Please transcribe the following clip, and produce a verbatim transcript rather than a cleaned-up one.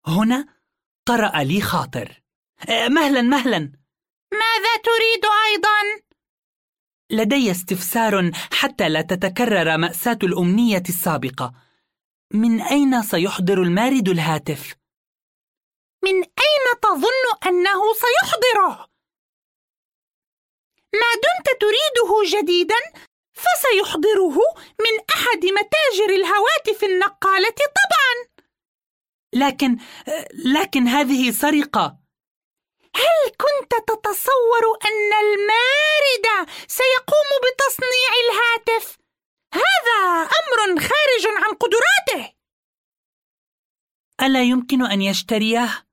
هنا طرأ لي خاطر. مهلا مهلا. ماذا تريد أيضا؟ لدي استفسار حتى لا تتكرر مأساة الأمنية السابقة. من أين سيحضر المارد الهاتف؟ من أين تظن أنه سيحضره؟ ما دمت تريده جديدا فسيحضره من أحد متاجر الهواتف النقالة طبعا. لكن لكن هذه سرقة. هل كنت تتصور أن المارد سيقوم بتصنيع الهاتف؟ هذا أمر خارج عن قدراته. ألا يمكن أن يشتريه؟